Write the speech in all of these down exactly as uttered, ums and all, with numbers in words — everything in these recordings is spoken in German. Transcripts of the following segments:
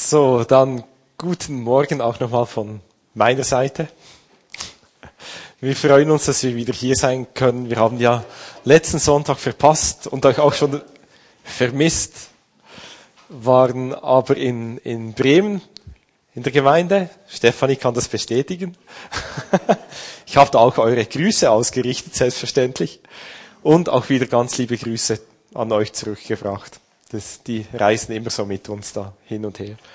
So, dann guten Morgen auch nochmal von meiner Seite. Wir freuen uns, dass wir wieder hier sein können. Wir haben ja letzten Sonntag verpasst und euch auch schon vermisst, waren aber in, in Bremen in der Gemeinde. Stefanie kann das bestätigen. Ich habe da auch eure Grüße ausgerichtet, selbstverständlich. Und auch wieder ganz liebe Grüße an euch zurückgebracht. Das, die reisen immer so mit uns da hin und her.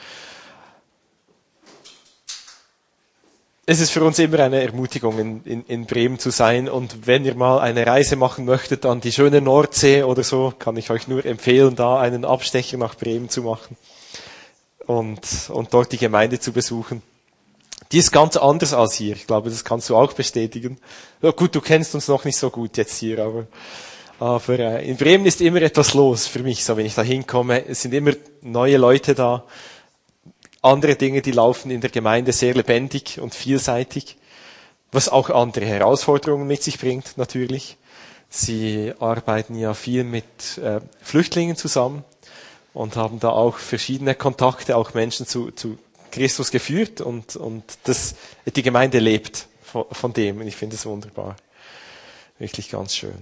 Es ist für uns immer eine Ermutigung, in, in, in Bremen zu sein. Und wenn ihr mal eine Reise machen möchtet an die schöne Nordsee oder so, kann ich euch nur empfehlen, da einen Abstecher nach Bremen zu machen und, und dort die Gemeinde zu besuchen. Die ist ganz anders als hier. Ich glaube, das kannst du auch bestätigen. Ja, gut, du kennst uns noch nicht so gut jetzt hier, aber, aber äh, in Bremen ist immer etwas los für mich, so wenn ich da hinkomme. Es sind immer neue Leute da. Andere Dinge, die laufen in der Gemeinde sehr lebendig und vielseitig, was auch andere Herausforderungen mit sich bringt, natürlich. Sie arbeiten ja viel mit äh, Flüchtlingen zusammen und haben da auch verschiedene Kontakte, auch Menschen zu, zu Christus geführt und, und das, die Gemeinde lebt von, von dem und ich finde es wunderbar. Wirklich ganz schön.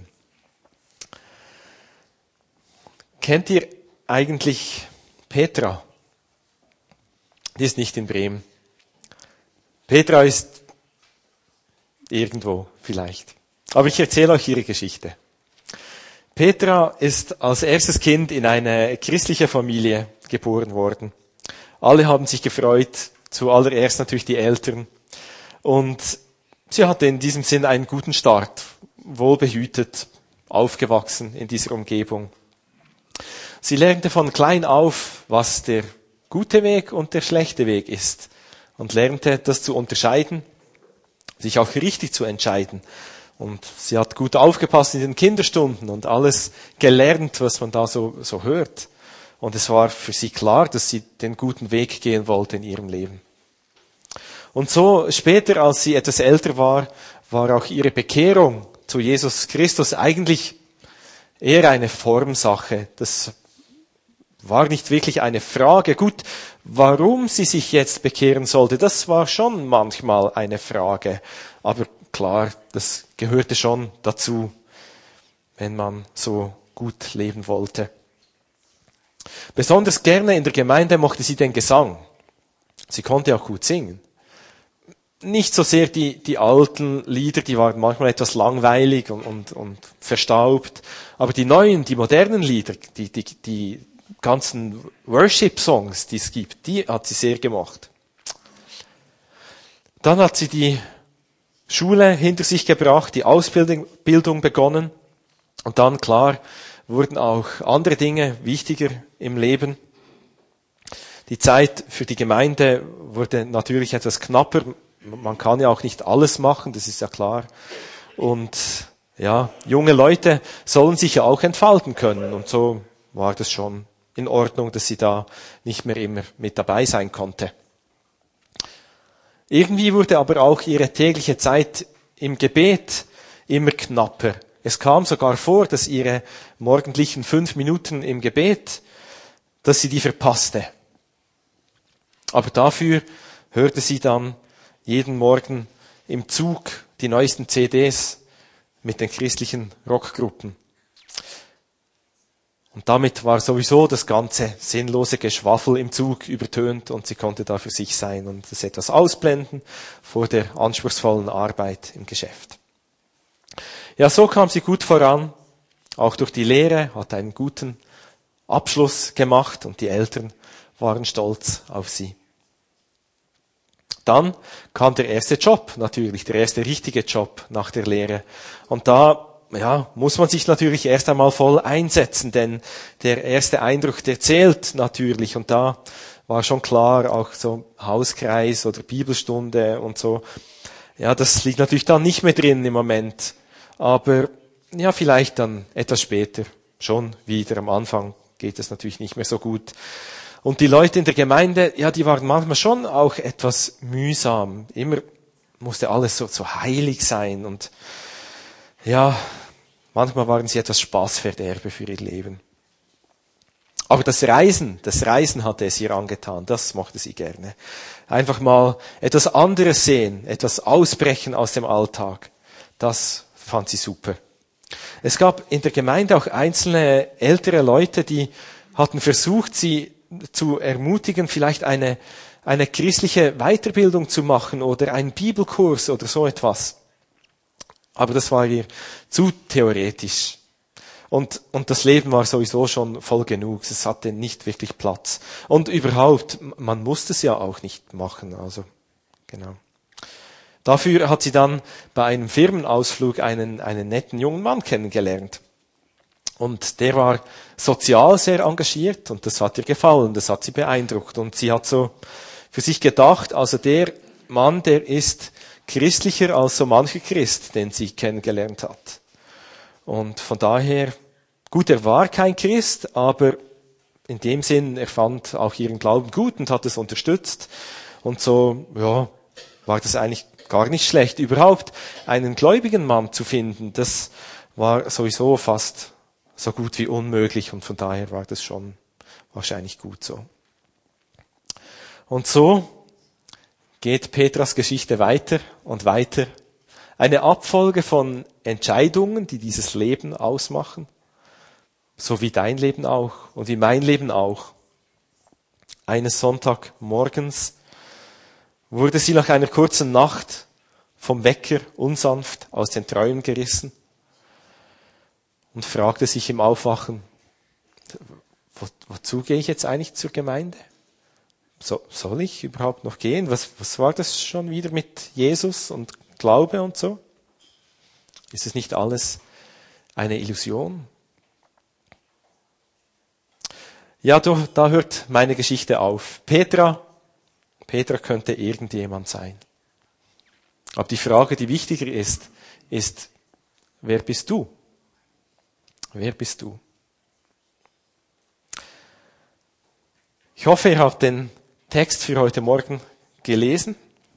Kennt ihr eigentlich Petra? Die ist nicht in Bremen. Petra ist irgendwo vielleicht. Aber ich erzähle euch ihre Geschichte. Petra ist als erstes Kind in eine christliche Familie geboren worden. Alle haben sich gefreut, zuallererst natürlich die Eltern. Und sie hatte in diesem Sinn einen guten Start, wohlbehütet, aufgewachsen in dieser Umgebung. Sie lernte von klein auf, was der gute Weg und der schlechte Weg ist und lernte das zu unterscheiden, sich auch richtig zu entscheiden. Und sie hat gut aufgepasst in den Kinderstunden und alles gelernt, was man da so, so hört. Und es war für sie klar, dass sie den guten Weg gehen wollte in ihrem Leben. Und so später, als sie etwas älter war, war auch ihre Bekehrung zu Jesus Christus eigentlich eher eine Formsache. Das war nicht wirklich eine Frage. Gut, warum sie sich jetzt bekehren sollte, das war schon manchmal eine Frage. Aber klar, das gehörte schon dazu, wenn man so gut leben wollte. Besonders gerne in der Gemeinde mochte sie den Gesang. Sie konnte auch gut singen. Nicht so sehr die, die alten Lieder, die waren manchmal etwas langweilig und, und, und verstaubt. Aber die neuen, die modernen Lieder, die, die, die ganzen Worship-Songs, die es gibt, die hat sie sehr gemacht. Dann hat sie die Schule hinter sich gebracht, die Ausbildung Bildung begonnen. Und dann, klar, wurden auch andere Dinge wichtiger im Leben. Die Zeit für die Gemeinde wurde natürlich etwas knapper. Man kann ja auch nicht alles machen, das ist ja klar. Und ja, junge Leute sollen sich ja auch entfalten können. Und so war das schon in Ordnung, dass sie da nicht mehr immer mit dabei sein konnte. Irgendwie wurde aber auch ihre tägliche Zeit im Gebet immer knapper. Es kam sogar vor, dass ihre morgendlichen fünf Minuten im Gebet, dass sie die verpasste. Aber dafür hörte sie dann jeden Morgen im Zug die neuesten C Ds mit den christlichen Rockgruppen. Und damit war sowieso das ganze sinnlose Geschwafel im Zug übertönt und sie konnte da für sich sein und das etwas ausblenden vor der anspruchsvollen Arbeit im Geschäft. Ja, so kam sie gut voran, auch durch die Lehre, hat einen guten Abschluss gemacht und die Eltern waren stolz auf sie. Dann kam der erste Job natürlich, der erste richtige Job nach der Lehre. Und da ja, muss man sich natürlich erst einmal voll einsetzen, denn der erste Eindruck, der zählt natürlich. Und da war schon klar, auch so Hauskreis oder Bibelstunde und so. Ja, das liegt natürlich dann nicht mehr drin im Moment. Aber ja, vielleicht dann etwas später schon wieder. Am Anfang geht es natürlich nicht mehr so gut. Und die Leute in der Gemeinde, ja, die waren manchmal schon auch etwas mühsam. Immer musste alles so, so heilig sein und ja, manchmal waren sie etwas Spaßverderber für ihr Leben. Aber das Reisen, das Reisen hatte es ihr angetan, das mochte sie gerne. Einfach mal etwas anderes sehen, etwas ausbrechen aus dem Alltag, das fand sie super. Es gab in der Gemeinde auch einzelne ältere Leute, die hatten versucht, sie zu ermutigen, vielleicht eine, eine christliche Weiterbildung zu machen oder einen Bibelkurs oder so etwas. Aber das war ihr zu theoretisch. Und, und das Leben war sowieso schon voll genug. Es hatte nicht wirklich Platz. Und überhaupt, man musste es ja auch nicht machen. Also, genau. Dafür hat sie dann bei einem Firmenausflug einen, einen netten jungen Mann kennengelernt. Und der war sozial sehr engagiert und das hat ihr gefallen, das hat sie beeindruckt. Und sie hat so für sich gedacht, also der Mann, der ist christlicher als so mancher Christ, den sie kennengelernt hat. Und von daher, gut, er war kein Christ, aber in dem Sinn, er fand auch ihren Glauben gut und hat es unterstützt. Und so, ja, war das eigentlich gar nicht schlecht. Überhaupt einen gläubigen Mann zu finden, das war sowieso fast so gut wie unmöglich und von daher war das schon wahrscheinlich gut so. Und so geht Petras Geschichte weiter und weiter. Eine Abfolge von Entscheidungen, die dieses Leben ausmachen, so wie dein Leben auch und wie mein Leben auch. Eines Sonntagmorgens wurde sie nach einer kurzen Nacht vom Wecker unsanft aus den Träumen gerissen und fragte sich im Aufwachen, wo, wozu gehe ich jetzt eigentlich zur Gemeinde? So, soll ich überhaupt noch gehen? Was, was war das schon wieder mit Jesus und Glaube und so? Ist es nicht alles eine Illusion? Ja, du, da hört meine Geschichte auf. Petra, Petra könnte irgendjemand sein. Aber die Frage, die wichtiger ist, ist, wer bist du? Wer bist du? Ich hoffe, ihr habt den Text für heute Morgen gelesen.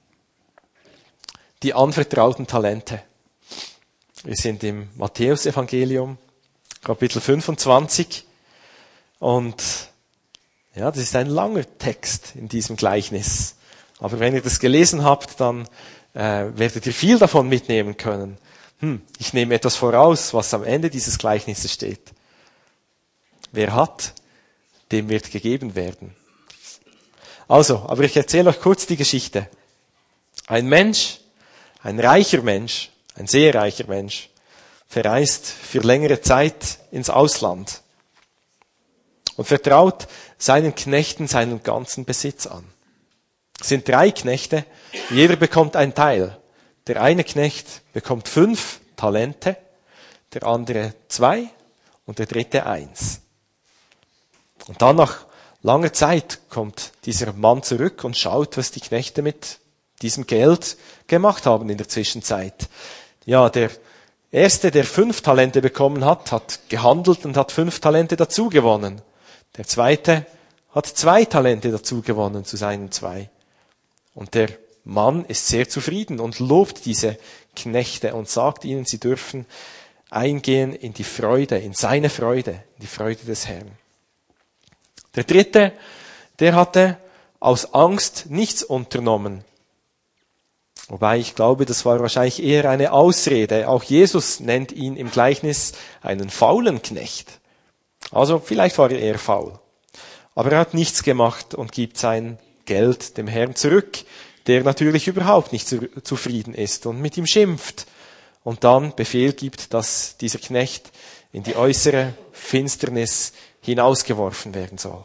Die anvertrauten Talente. Wir sind im Matthäusevangelium, Kapitel fünfundzwanzig. Und ja, das ist ein langer Text in diesem Gleichnis. Aber wenn ihr das gelesen habt, dann äh, werdet ihr viel davon mitnehmen können. Hm, ich nehme etwas voraus, was am Ende dieses Gleichnisses steht. Wer hat, dem wird gegeben werden. Also, aber ich erzähle euch kurz die Geschichte. Ein Mensch, ein reicher Mensch, ein sehr reicher Mensch, verreist für längere Zeit ins Ausland und vertraut seinen Knechten seinen ganzen Besitz an. Es sind drei Knechte, jeder bekommt einen Teil. Der eine Knecht bekommt fünf Talente, der andere zwei und der dritte eins. Und dann nach langer Zeit kommt dieser Mann zurück und schaut, was die Knechte mit diesem Geld gemacht haben in der Zwischenzeit. Ja, der erste, der fünf Talente bekommen hat, hat gehandelt und hat fünf Talente dazu gewonnen. Der zweite hat zwei Talente dazu gewonnen zu seinen zwei. Und der Mann ist sehr zufrieden und lobt diese Knechte und sagt ihnen, sie dürfen eingehen in die Freude, in seine Freude, in die Freude des Herrn. Der dritte, der hatte aus Angst nichts unternommen. Wobei ich glaube, das war wahrscheinlich eher eine Ausrede. Auch Jesus nennt ihn im Gleichnis einen faulen Knecht. Also vielleicht war er eher faul. Aber er hat nichts gemacht und gibt sein Geld dem Herrn zurück, der natürlich überhaupt nicht zufrieden ist und mit ihm schimpft und dann Befehl gibt, dass dieser Knecht in die äußere Finsternis hinausgeworfen werden soll.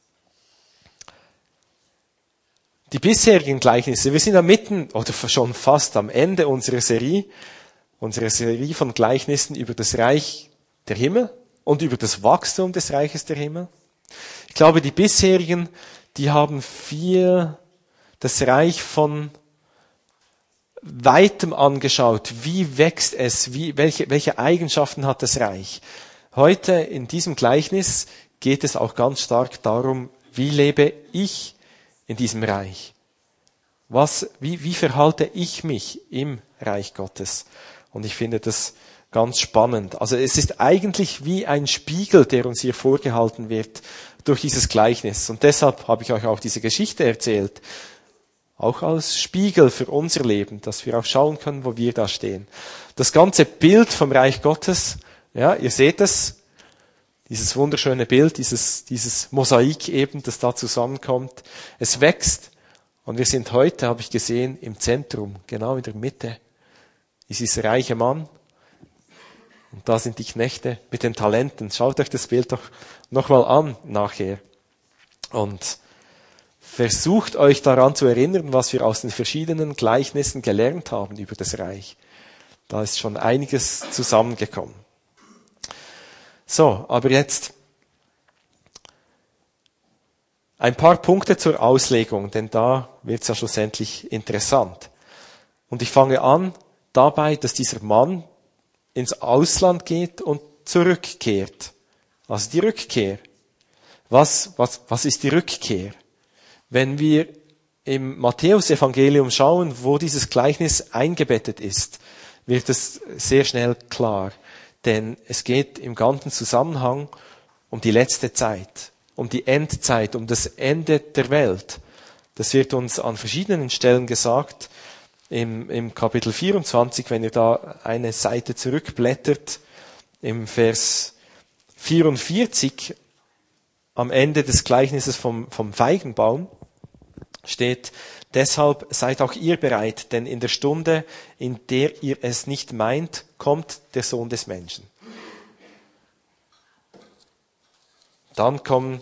Die bisherigen Gleichnisse, wir sind da mitten oder schon fast am Ende unserer Serie, unserer Serie von Gleichnissen über das Reich der Himmel und über das Wachstum des Reiches der Himmel. Ich glaube, die bisherigen, die haben viel das Reich von weitem angeschaut. Wie wächst es? Wie, welche, welche Eigenschaften hat das Reich? Heute in diesem Gleichnis geht es auch ganz stark darum, wie lebe ich in diesem Reich? Was, wie, wie verhalte ich mich im Reich Gottes? Und ich finde das ganz spannend. Also es ist eigentlich wie ein Spiegel, der uns hier vorgehalten wird. durch dieses Gleichnis. Und deshalb habe ich euch auch diese Geschichte erzählt. Auch als Spiegel für unser Leben, dass wir auch schauen können, wo wir da stehen. Das ganze Bild vom Reich Gottes, ja, ihr seht es, dieses wunderschöne Bild, dieses, dieses Mosaik eben, das da zusammenkommt. Es wächst und wir sind heute, habe ich gesehen, im Zentrum, genau in der Mitte, ist dieser reiche Mann. Und da sind die Knechte mit den Talenten. Schaut euch das Bild doch nochmal an nachher. Und versucht euch daran zu erinnern, was wir aus den verschiedenen Gleichnissen gelernt haben über das Reich. Da ist schon einiges zusammengekommen. So, aber jetzt ein paar Punkte zur Auslegung, denn da wird es ja schlussendlich interessant. Und ich fange an dabei, dass dieser Mann ins Ausland geht und zurückkehrt. Also die Rückkehr. Was, was, was ist die Rückkehr? Wenn wir im Matthäus-Evangelium schauen, wo dieses Gleichnis eingebettet ist, wird es sehr schnell klar. Denn es geht im ganzen Zusammenhang um die letzte Zeit, um die Endzeit, um das Ende der Welt. Das wird uns an verschiedenen Stellen gesagt. Im, im Kapitel vierundzwanzig, wenn ihr da eine Seite zurückblättert, im Vers vierundvierzig, am Ende des Gleichnisses vom, vom Feigenbaum, steht, deshalb seid auch ihr bereit, denn in der Stunde, in der ihr es nicht meint, kommt der Sohn des Menschen. Dann kommen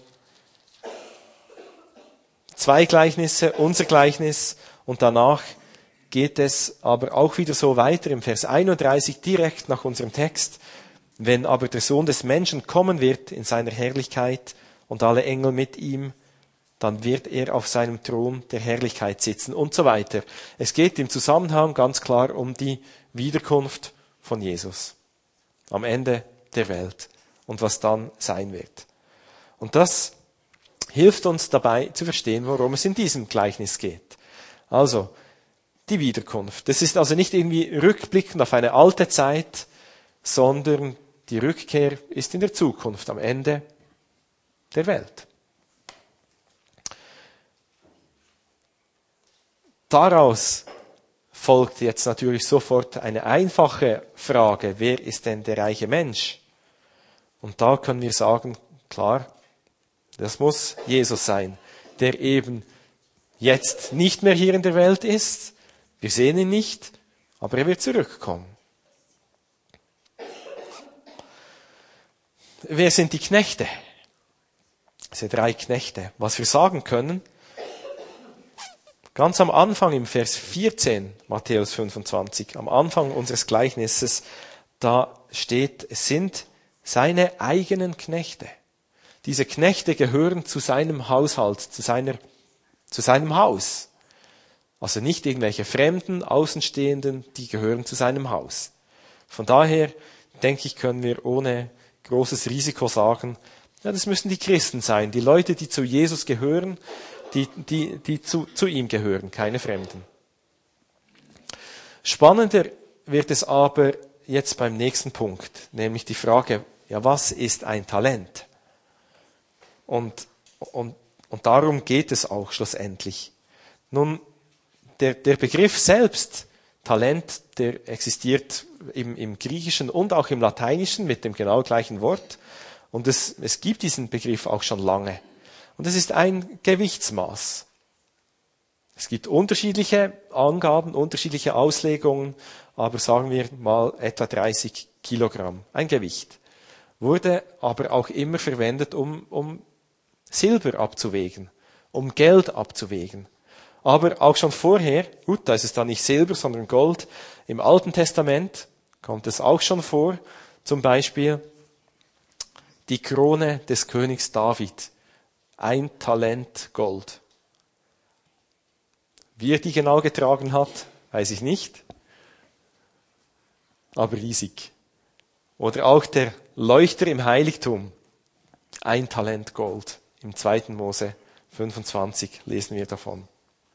zwei Gleichnisse, unser Gleichnis, und danach geht es aber auch wieder so weiter im Vers einunddreißig, direkt nach unserem Text. Wenn aber der Sohn des Menschen kommen wird in seiner Herrlichkeit und alle Engel mit ihm, dann wird er auf seinem Thron der Herrlichkeit sitzen und so weiter. Es geht im Zusammenhang ganz klar um die Wiederkunft von Jesus am Ende der Welt und was dann sein wird. Und das hilft uns dabei zu verstehen, worum es in diesem Gleichnis geht. Also, die Wiederkunft. Das ist also nicht irgendwie rückblickend auf eine alte Zeit, sondern die Rückkehr ist in der Zukunft, am Ende der Welt. Daraus folgt jetzt natürlich sofort eine einfache Frage, wer ist denn der reiche Mensch? Und da können wir sagen, klar, das muss Jesus sein, der eben jetzt nicht mehr hier in der Welt ist. Wir sehen ihn nicht, aber er wird zurückkommen. Wer sind die Knechte? Diese drei Knechte. Was wir sagen können, ganz am Anfang im Vers vierzehn, Matthäus fünfundzwanzig, am Anfang unseres Gleichnisses, da steht, es sind seine eigenen Knechte. Diese Knechte gehören zu seinem Haushalt, zu seiner, zu seinem Haus. Also nicht irgendwelche Fremden, Außenstehenden, die gehören zu seinem Haus. Von daher, denke ich, können wir ohne großes Risiko sagen, ja, das müssen die Christen sein, die Leute, die zu Jesus gehören, die, die, die zu, zu ihm gehören, keine Fremden. Spannender wird es aber jetzt beim nächsten Punkt, nämlich die Frage, ja, was ist ein Talent? Und, und, und darum geht es auch schlussendlich. Nun, der, der Begriff selbst, Talent, der existiert im, im Griechischen und auch im Lateinischen mit dem genau gleichen Wort. Und es, es gibt diesen Begriff auch schon lange. Und es ist ein Gewichtsmaß. Es gibt unterschiedliche Angaben, unterschiedliche Auslegungen, aber sagen wir mal etwa dreißig Kilogramm, ein Gewicht. Wurde aber auch immer verwendet, um, um Silber abzuwägen, um Geld abzuwägen. Aber auch schon vorher, gut, da ist es dann nicht Silber, sondern Gold, im Alten Testament kommt es auch schon vor, zum Beispiel die Krone des Königs David, ein Talent Gold. Wie er die genau getragen hat, weiß ich nicht, aber riesig. Oder auch der Leuchter im Heiligtum, ein Talent Gold. Im zweiten Mose fünfundzwanzig lesen wir davon.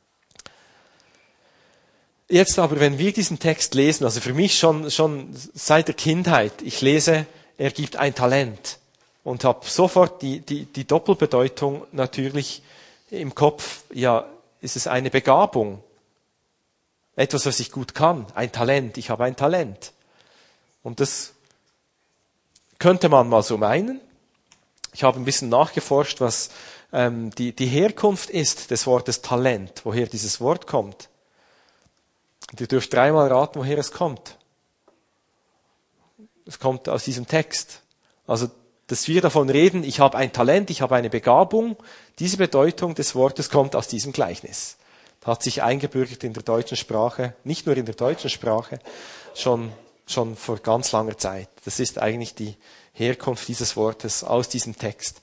Jetzt aber, wenn wir diesen Text lesen, also für mich schon, schon seit der Kindheit, ich lese, er gibt ein Talent. und habe sofort die, die, die Doppelbedeutung natürlich im Kopf. Ja, ist es eine Begabung? Etwas, was ich gut kann, ein Talent. Ich habe ein Talent. Und das könnte man mal so meinen. Ich habe ein bisschen nachgeforscht, was ähm, die, die Herkunft ist des Wortes Talent, woher dieses Wort kommt. Und ihr dürft dreimal raten, woher es kommt. Es kommt aus diesem Text. Also, dass wir davon reden, ich habe ein Talent, ich habe eine Begabung, diese Bedeutung des Wortes kommt aus diesem Gleichnis. Hat sich eingebürgert in der deutschen Sprache, nicht nur in der deutschen Sprache, schon, schon vor ganz langer Zeit. Das ist eigentlich die Herkunft dieses Wortes aus diesem Text.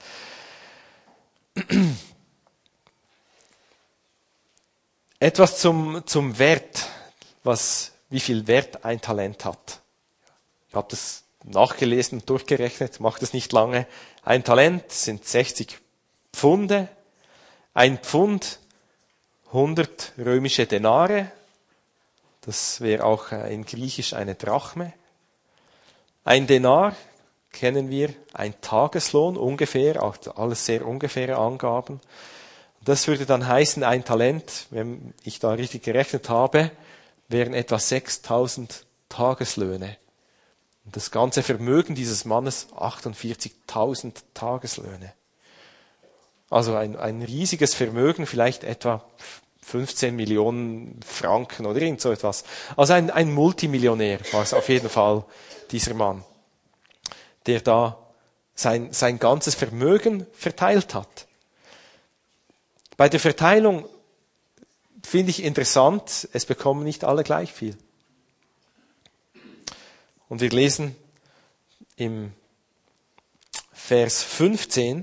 Etwas zum, zum Wert, was, wie viel Wert ein Talent hat. Ich habe das nachgelesen und durchgerechnet, macht es nicht lange. Ein Talent sind sechzig Pfunde, ein Pfund hundert römische Denare, das wäre auch in Griechisch eine Drachme. Ein Denar kennen wir, ein Tageslohn ungefähr, auch alles sehr ungefähre Angaben. Das würde dann heißen, ein Talent, wenn ich da richtig gerechnet habe, wären etwa sechstausend Tageslöhne. Und das ganze Vermögen dieses Mannes achtundvierzigtausend Tageslöhne. Also ein, ein riesiges Vermögen, vielleicht etwa fünfzehn Millionen Franken oder irgend so etwas. Also ein, ein Multimillionär war es auf jeden Fall, dieser Mann, der da sein, sein ganzes Vermögen verteilt hat. Bei der Verteilung finde ich interessant, es bekommen nicht alle gleich viel. Und wir lesen im Vers fünfzehn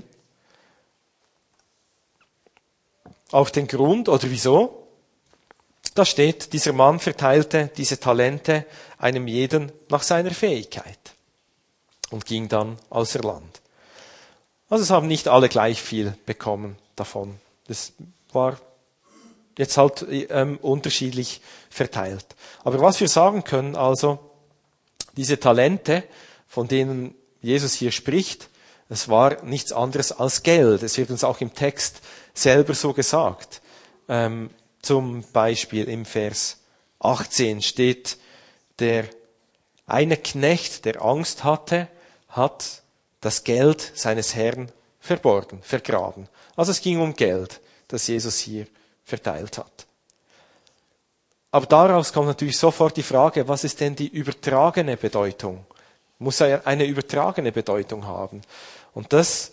auch den Grund oder wieso. Da steht, dieser Mann verteilte diese Talente einem jeden nach seiner Fähigkeit und ging dann außer Land. Also es haben nicht alle gleich viel bekommen davon. Das war jetzt halt ähm, unterschiedlich verteilt. Aber was wir sagen können, also, diese Talente, von denen Jesus hier spricht, es war nichts anderes als Geld. Es wird uns auch im Text selber so gesagt. Ähm, zum Beispiel im Vers achtzehn steht, der eine Knecht, der Angst hatte, hat das Geld seines Herrn verborgen, vergraben. Also es ging um Geld, das Jesus hier verteilt hat. Aber daraus kommt natürlich sofort die Frage, was ist denn die übertragene Bedeutung? Muss er eine übertragene Bedeutung haben? Und das,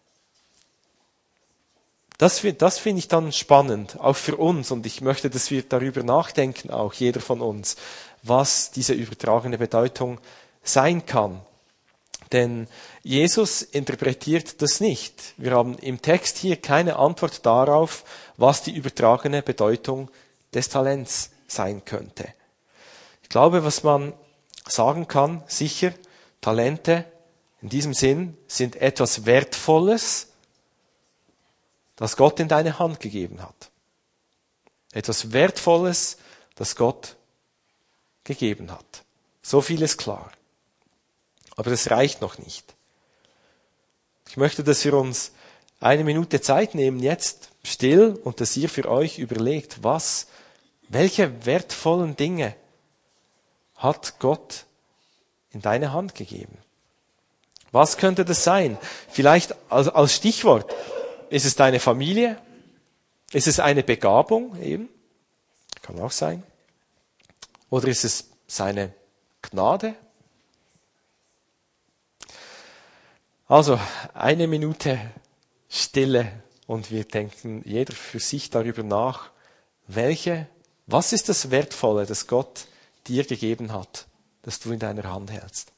das, das finde ich dann spannend, auch für uns. Und ich möchte, dass wir darüber nachdenken, auch jeder von uns, was diese übertragene Bedeutung sein kann. Denn Jesus interpretiert das nicht. Wir haben im Text hier keine Antwort darauf, was die übertragene Bedeutung des Talents sein könnte. Ich glaube, was man sagen kann, sicher, Talente in diesem Sinn sind etwas Wertvolles, das Gott in deine Hand gegeben hat. Etwas Wertvolles, das Gott gegeben hat. So viel ist klar. Aber das reicht noch nicht. Ich möchte, dass wir uns eine Minute Zeit nehmen, jetzt still, und dass ihr für euch überlegt, was, welche wertvollen Dinge hat Gott in deine Hand gegeben? Was könnte das sein? Vielleicht als, als Stichwort, ist es deine Familie? Ist es eine Begabung eben? Kann auch sein. Oder ist es seine Gnade? Also, eine Minute Stille und wir denken jeder für sich darüber nach, welche, was ist das Wertvolle, das Gott dir gegeben hat, das du in deiner Hand hältst?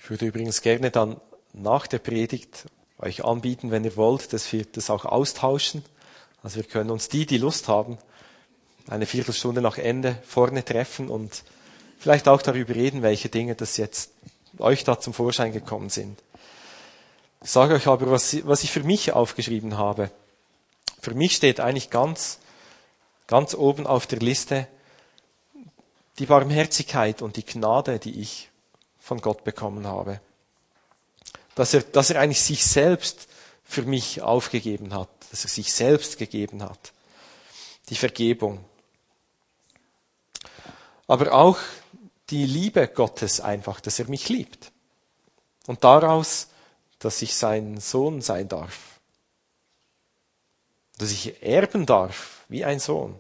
Ich würde übrigens gerne dann nach der Predigt euch anbieten, wenn ihr wollt, dass wir das auch austauschen. Also wir können uns die, die Lust haben, eine Viertelstunde nach Ende vorne treffen und vielleicht auch darüber reden, welche Dinge das jetzt euch da zum Vorschein gekommen sind. Ich sage euch aber, was, was ich für mich aufgeschrieben habe. Für mich steht eigentlich ganz, ganz oben auf der Liste die Barmherzigkeit und die Gnade, die ich von Gott bekommen habe. Dass er, dass er eigentlich sich selbst für mich aufgegeben hat, dass er sich selbst gegeben hat. Die Vergebung. Aber auch die Liebe Gottes einfach, dass er mich liebt. Und daraus, dass ich sein Sohn sein darf. Dass ich erben darf, wie ein Sohn.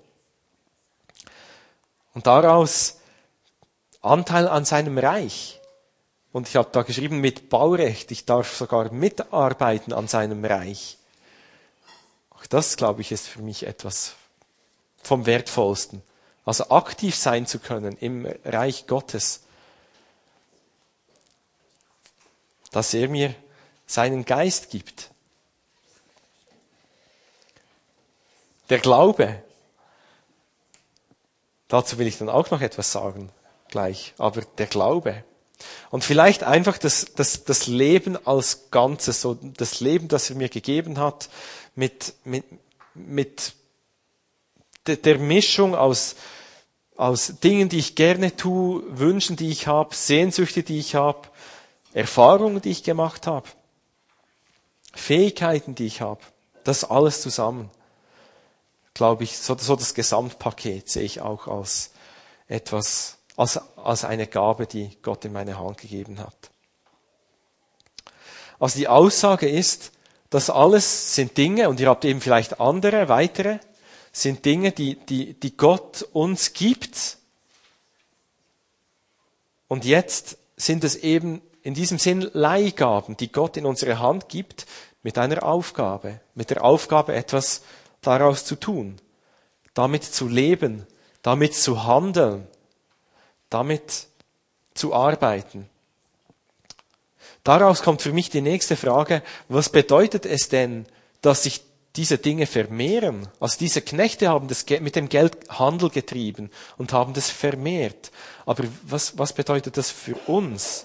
Und daraus Anteil an seinem Reich. Und ich habe da geschrieben mit Baurecht, ich darf sogar mitarbeiten an seinem Reich. Auch das, glaube ich, ist für mich etwas vom Wertvollsten. Also aktiv sein zu können im Reich Gottes. Dass er mir seinen Geist gibt. Der Glaube. Dazu will ich dann auch noch etwas sagen, gleich. Aber der Glaube. Und vielleicht einfach das, das, das Leben als Ganzes, so das Leben, das er mir gegeben hat, mit, mit, mit de, der Mischung aus, aus Dingen, die ich gerne tue, Wünschen, die ich habe, Sehnsüchte, die ich habe, Erfahrungen, die ich gemacht habe, Fähigkeiten, die ich habe. Das alles zusammen, glaube ich, so, so das Gesamtpaket sehe ich auch als etwas, als, als eine Gabe, die Gott in meine Hand gegeben hat. Also die Aussage ist, das alles sind Dinge, und ihr habt eben vielleicht andere, weitere, sind Dinge, die, die, die Gott uns gibt. Und jetzt sind es eben in diesem Sinn Leihgaben, die Gott in unsere Hand gibt, mit einer Aufgabe, mit der Aufgabe, etwas daraus zu tun, damit zu leben, damit zu handeln, damit zu arbeiten. Daraus kommt für mich die nächste Frage, was bedeutet es denn, dass sich diese Dinge vermehren? Also diese Knechte haben das mit dem Geld Handel getrieben und haben das vermehrt. Aber was, was bedeutet das für uns?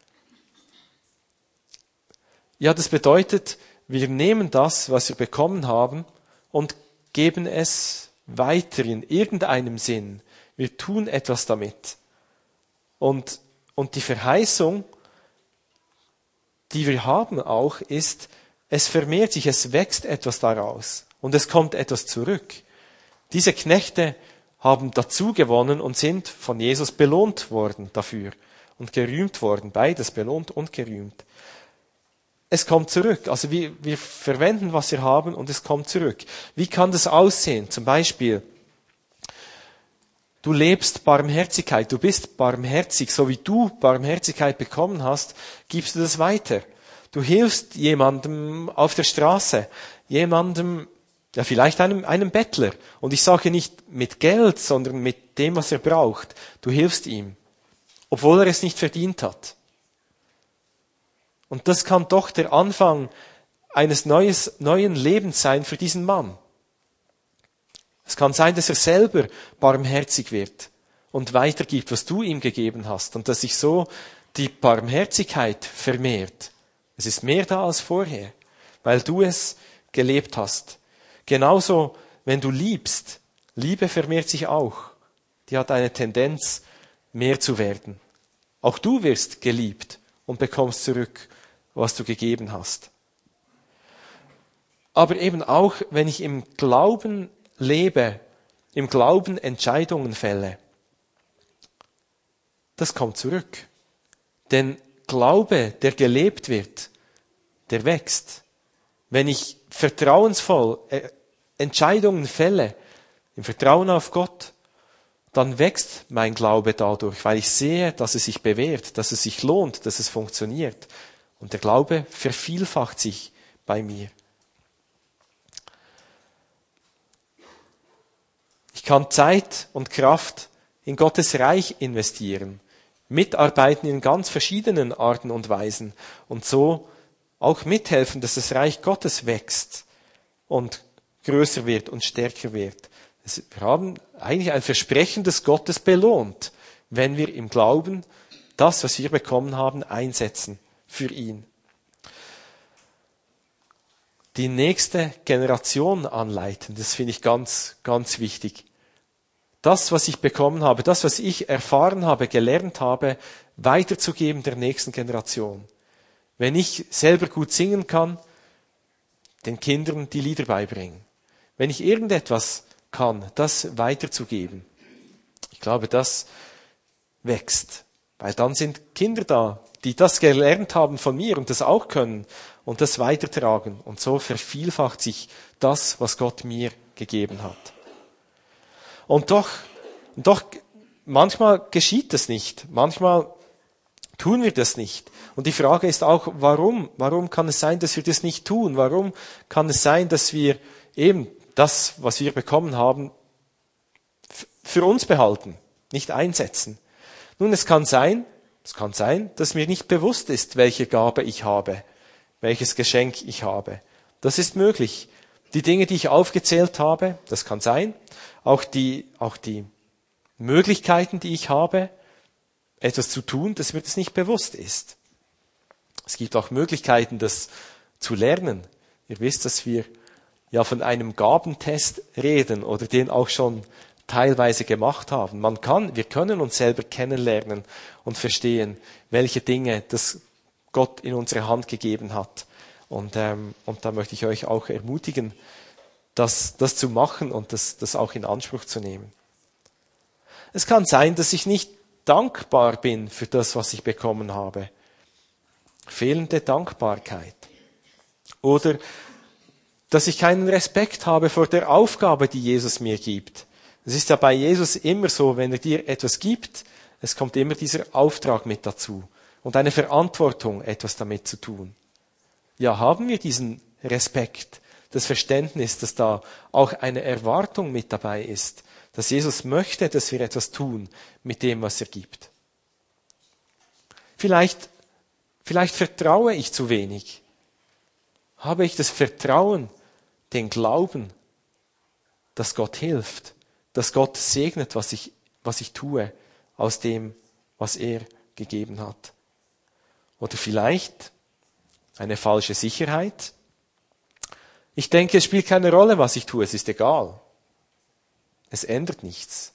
Ja, das bedeutet, wir nehmen das, was wir bekommen haben, und geben es weiter in irgendeinem Sinn. Wir tun etwas damit. Und, und die Verheißung, die wir haben auch, ist, es vermehrt sich, es wächst etwas daraus. Und es kommt etwas zurück. Diese Knechte haben dazu gewonnen und sind von Jesus belohnt worden dafür. Und gerühmt worden, beides belohnt und gerühmt. Es kommt zurück. Also wir, wir verwenden, was wir haben, und es kommt zurück. Wie kann das aussehen? Zum Beispiel, du lebst Barmherzigkeit, du bist barmherzig, so wie du Barmherzigkeit bekommen hast, gibst du das weiter. Du hilfst jemandem auf der Straße, jemandem, ja vielleicht einem, einem Bettler. Und ich sage nicht mit Geld, sondern mit dem, was er braucht. Du hilfst ihm, obwohl er es nicht verdient hat. Und das kann doch der Anfang eines neues, neuen Lebens sein für diesen Mann. Es kann sein, dass er selber barmherzig wird und weitergibt, was du ihm gegeben hast, und dass sich so die Barmherzigkeit vermehrt. Es ist mehr da als vorher, weil du es gelebt hast. Genauso, wenn du liebst, Liebe vermehrt sich auch. Die hat eine Tendenz, mehr zu werden. Auch du wirst geliebt und bekommst zurück, was du gegeben hast. Aber eben auch, wenn ich im Glauben lebe, im Glauben Entscheidungen fälle, das kommt zurück. Denn Glaube, der gelebt wird, der wächst. Wenn ich vertrauensvoll Entscheidungen fälle, im Vertrauen auf Gott, dann wächst mein Glaube dadurch, weil ich sehe, dass es sich bewährt, dass es sich lohnt, dass es funktioniert. Und der Glaube vervielfacht sich bei mir. Ich kann Zeit und Kraft in Gottes Reich investieren. mitarbeiten in ganz verschiedenen Arten und Weisen und so auch mithelfen, dass das Reich Gottes wächst und größer wird und stärker wird. Wir haben eigentlich ein Versprechen, das Gottes belohnt, wenn wir im Glauben das, was wir bekommen haben, einsetzen für ihn. Die nächste Generation anleiten, das finde ich ganz, ganz wichtig. Das, was ich bekommen habe, das, was ich erfahren habe, gelernt habe, weiterzugeben der nächsten Generation. Wenn ich selber gut singen kann, den Kindern die Lieder beibringen. Wenn ich irgendetwas kann, das weiterzugeben. Ich glaube, das wächst. Weil dann sind Kinder da, die das gelernt haben von mir und das auch können und das weitertragen. Und so vervielfacht sich das, was Gott mir gegeben hat. Und doch, doch, manchmal geschieht das nicht. Manchmal tun wir das nicht. Und die Frage ist auch, warum? Warum kann es sein, dass wir das nicht tun? Warum kann es sein, dass wir eben das, was wir bekommen haben, für uns behalten, nicht einsetzen? Nun, es kann sein, es kann sein, dass mir nicht bewusst ist, welche Gabe ich habe, welches Geschenk ich habe. Das ist möglich. Die Dinge, die ich aufgezählt habe, das kann sein. Auch die, auch die Möglichkeiten, die ich habe, etwas zu tun, dass mir das nicht bewusst ist. Es gibt auch Möglichkeiten, das zu lernen. Ihr wisst, dass wir ja von einem Gabentest reden oder den auch schon teilweise gemacht haben. Man kann, wir können uns selber kennenlernen und verstehen, welche Dinge das Gott in unsere Hand gegeben hat. Und, ähm, und da möchte ich euch auch ermutigen, das, das zu machen und das, das auch in Anspruch zu nehmen. Es kann sein, dass ich nicht dankbar bin für das, was ich bekommen habe. Fehlende Dankbarkeit. Oder dass ich keinen Respekt habe vor der Aufgabe, die Jesus mir gibt. Es ist ja bei Jesus immer so, wenn er dir etwas gibt, es kommt immer dieser Auftrag mit dazu und eine Verantwortung, etwas damit zu tun. Ja, haben wir diesen Respekt, das Verständnis, dass da auch eine Erwartung mit dabei ist, dass Jesus möchte, dass wir etwas tun mit dem, was er gibt. Vielleicht, vielleicht vertraue ich zu wenig. Habe ich das Vertrauen, den Glauben, dass Gott hilft, dass Gott segnet, was ich, was ich tue, aus dem, was er gegeben hat. Oder vielleicht eine falsche Sicherheit. Ich denke, es spielt keine Rolle, was ich tue, es ist egal. Es ändert nichts.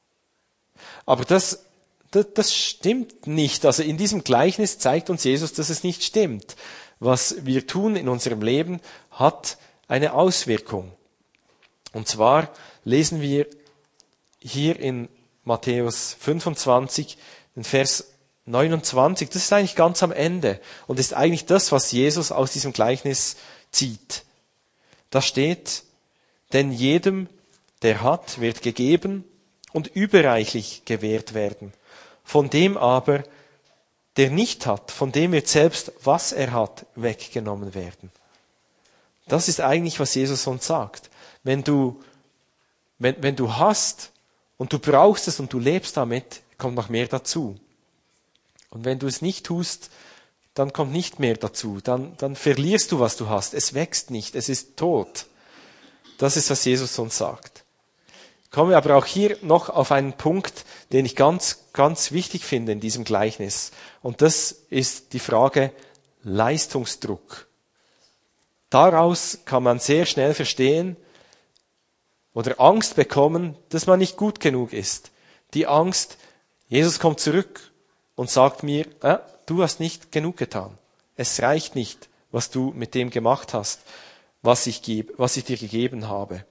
Aber das, das, das stimmt nicht. Also in diesem Gleichnis zeigt uns Jesus, dass es nicht stimmt. Was wir tun in unserem Leben, hat eine Auswirkung. Und zwar lesen wir hier in Matthäus fünfundzwanzig, den Vers neunundzwanzig. Das ist eigentlich ganz am Ende und ist eigentlich das, was Jesus aus diesem Gleichnis zieht. Da steht, denn jedem, der hat, wird gegeben und überreichlich gewährt werden. Von dem aber, der nicht hat, von dem wird selbst, was er hat, weggenommen werden. Das ist eigentlich, was Jesus uns sagt. Wenn du, wenn, wenn du hast und du brauchst es und du lebst damit, kommt noch mehr dazu. Und wenn du es nicht tust, dann kommt nicht mehr dazu. Dann, dann verlierst du, was du hast. Es wächst nicht, es ist tot. Das ist, was Jesus uns sagt. Kommen wir aber auch hier noch auf einen Punkt, den ich ganz, ganz wichtig finde in diesem Gleichnis. Und das ist die Frage Leistungsdruck. Daraus kann man sehr schnell verstehen oder Angst bekommen, dass man nicht gut genug ist. Die Angst, Jesus kommt zurück und sagt mir, äh, du hast nicht genug getan. Es reicht nicht, was du mit dem gemacht hast, was ich, geb, was ich dir gegeben habe.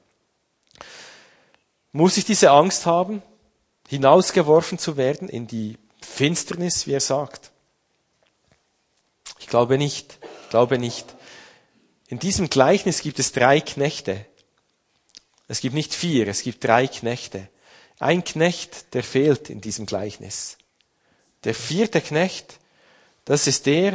Muss ich diese Angst haben, hinausgeworfen zu werden in die Finsternis, wie er sagt? Ich glaube nicht. Ich glaube nicht. In diesem Gleichnis gibt es drei Knechte. Es gibt nicht vier, es gibt drei Knechte. Ein Knecht, der fehlt in diesem Gleichnis. Der vierte Knecht, das ist der,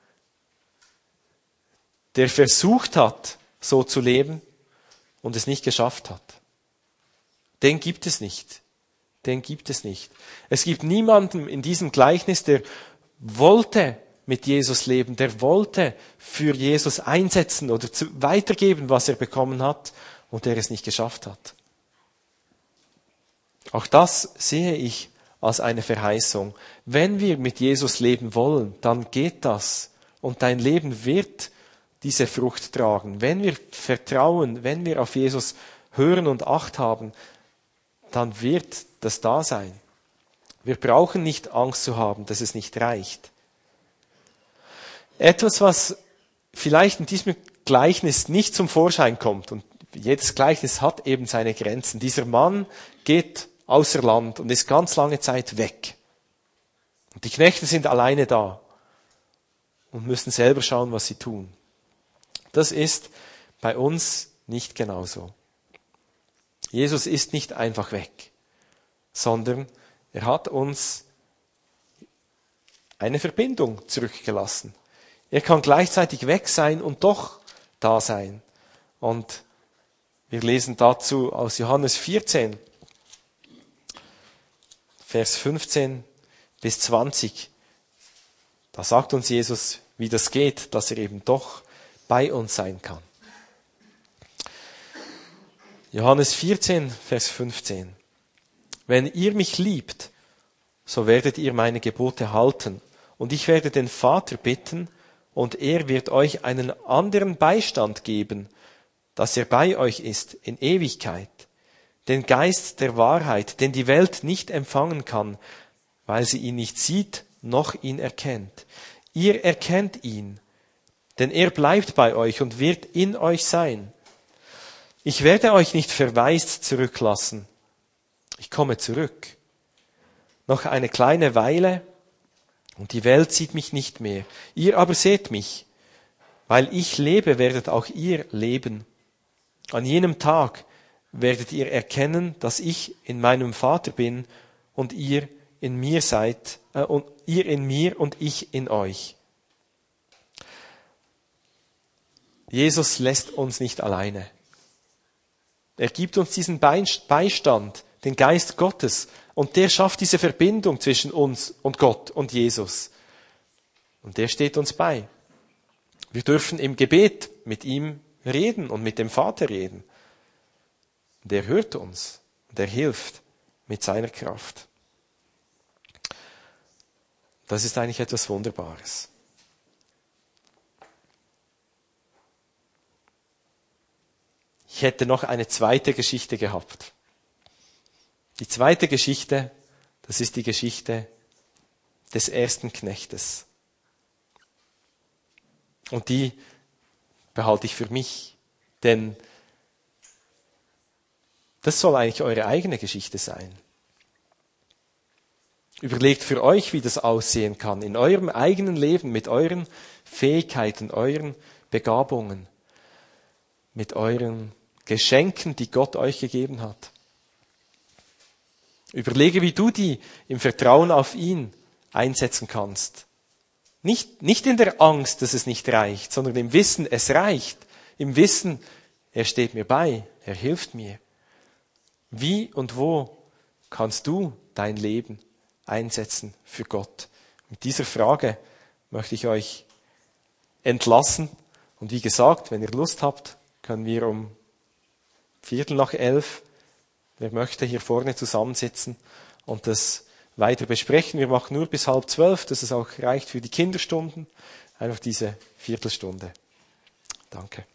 der versucht hat, so zu leben und es nicht geschafft hat. Den gibt es nicht. den gibt es nicht. Es gibt niemanden in diesem Gleichnis, der wollte mit Jesus leben, der wollte für Jesus einsetzen oder zu, weitergeben, was er bekommen hat und der es nicht geschafft hat. Auch das sehe ich als eine Verheißung. Wenn wir mit Jesus leben wollen, dann geht das und dein Leben wird diese Frucht tragen. Wenn wir vertrauen, wenn wir auf Jesus hören und Acht haben, dann wird das da sein. Wir brauchen nicht Angst zu haben, dass es nicht reicht. Etwas, was vielleicht in diesem Gleichnis nicht zum Vorschein kommt, und jedes Gleichnis hat eben seine Grenzen. Dieser Mann geht außer Land und ist ganz lange Zeit weg. Und die Knechte sind alleine da und müssen selber schauen, was sie tun. Das ist bei uns nicht genauso. Jesus ist nicht einfach weg, sondern er hat uns eine Verbindung zurückgelassen. Er kann gleichzeitig weg sein und doch da sein. Und wir lesen dazu aus Johannes vierzehn, Vers fünfzehn bis zwanzig. Da sagt uns Jesus, wie das geht, dass er eben doch bei uns sein kann. Johannes vierzehn, Vers fünfzehn. Wenn ihr mich liebt, so werdet ihr meine Gebote halten, und ich werde den Vater bitten, und er wird euch einen anderen Beistand geben, dass er bei euch ist in Ewigkeit, den Geist der Wahrheit, den die Welt nicht empfangen kann, weil sie ihn nicht sieht, noch ihn erkennt. Ihr erkennt ihn, denn er bleibt bei euch und wird in euch sein. Ich werde euch nicht verwaist zurücklassen. Ich komme zurück. Noch eine kleine Weile, und die Welt sieht mich nicht mehr. Ihr aber seht mich. Weil ich lebe, werdet auch ihr leben. An jenem Tag werdet ihr erkennen, dass ich in meinem Vater bin und ihr in mir seid, äh, und ihr in mir und ich in euch. Jesus lässt uns nicht alleine. Er gibt uns diesen Beistand, den Geist Gottes, und der schafft diese Verbindung zwischen uns und Gott und Jesus. Und der steht uns bei. Wir dürfen im Gebet mit ihm reden und mit dem Vater reden. Und er hört uns und er hilft mit seiner Kraft. Das ist eigentlich etwas Wunderbares. Ich hätte noch eine zweite Geschichte gehabt. Die zweite Geschichte, das ist die Geschichte des ersten Knechtes. Und die behalte ich für mich, denn das soll eigentlich eure eigene Geschichte sein. Überlegt für euch, wie das aussehen kann, in eurem eigenen Leben, mit euren Fähigkeiten, euren Begabungen, mit euren Geschenken, die Gott euch gegeben hat. Überlege, wie du die im Vertrauen auf ihn einsetzen kannst. Nicht, nicht in der Angst, dass es nicht reicht, sondern im Wissen, es reicht. Im Wissen, er steht mir bei, er hilft mir. Wie und wo kannst du dein Leben einsetzen für Gott? Mit dieser Frage möchte ich euch entlassen. Und wie gesagt, wenn ihr Lust habt, können wir um Viertel nach elf, wer möchte, hier vorne zusammensitzen und das weiter besprechen. Wir machen nur bis halb zwölf, dass es auch reicht für die Kinderstunden. Einfach diese Viertelstunde. Danke.